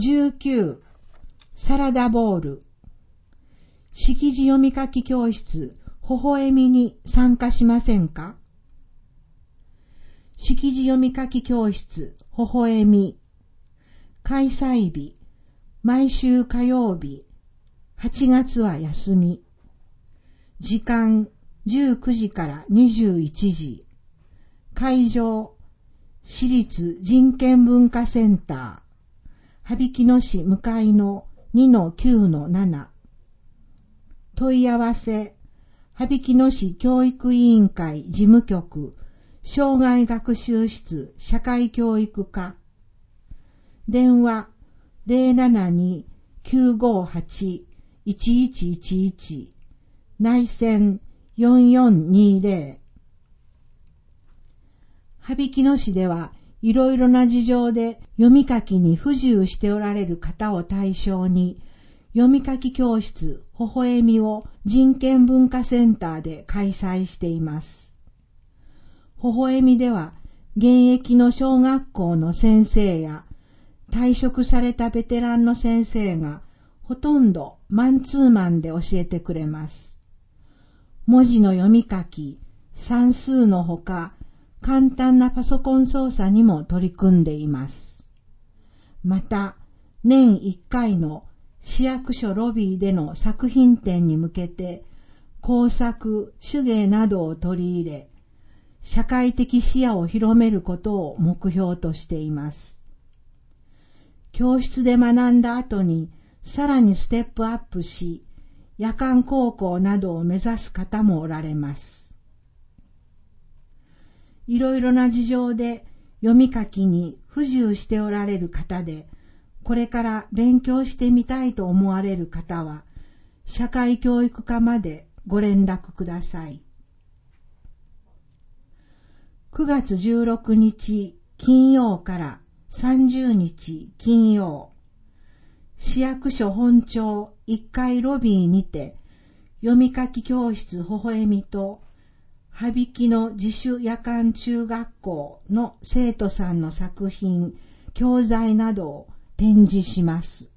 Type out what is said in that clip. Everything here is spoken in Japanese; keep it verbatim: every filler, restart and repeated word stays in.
じゅうきゅうサラダボール。識字読み書き教室微笑みに参加しませんか？識字読み書き教室微笑み。開催日毎週火曜日。はちがつは休み。時間じゅうくじからにじゅういちじ。会場私立人権文化センター。羽曳野市向かいの にのきゅうのなな。問い合わせ羽曳野市教育委員会事務局障害学習室社会教育課。電話 ゼロななに きゅうごはち いちいちいちいち 内線よんよんにゼロ。羽曳野市ではいろいろな事情で読み書きに不自由しておられる方を対象に読み書き教室微笑みを人権文化センターで開催しています。微笑みでは現役の小学校の先生や退職されたベテランの先生がほとんどマンツーマンで教えてくれます。文字の読み書き、算数のほか簡単なパソコン操作にも取り組んでいます。また、年いっかいの市役所ロビーでの作品展に向けて、工作、手芸などを取り入れ、社会的視野を広めることを目標としています。教室で学んだ後に、さらにステップアップし、夜間高校などを目指す方もおられます。いろいろな事情で読み書きに不自由しておられる方で、これから勉強してみたいと思われる方は、社会教育課までご連絡ください。くがつじゅうろくにち金曜からさんじゅうにち金曜、市役所本庁いっかいロビーにて、読み書き教室微笑みと、羽曳野自主夜間中学校の生徒さんの作品、教材などを展示します。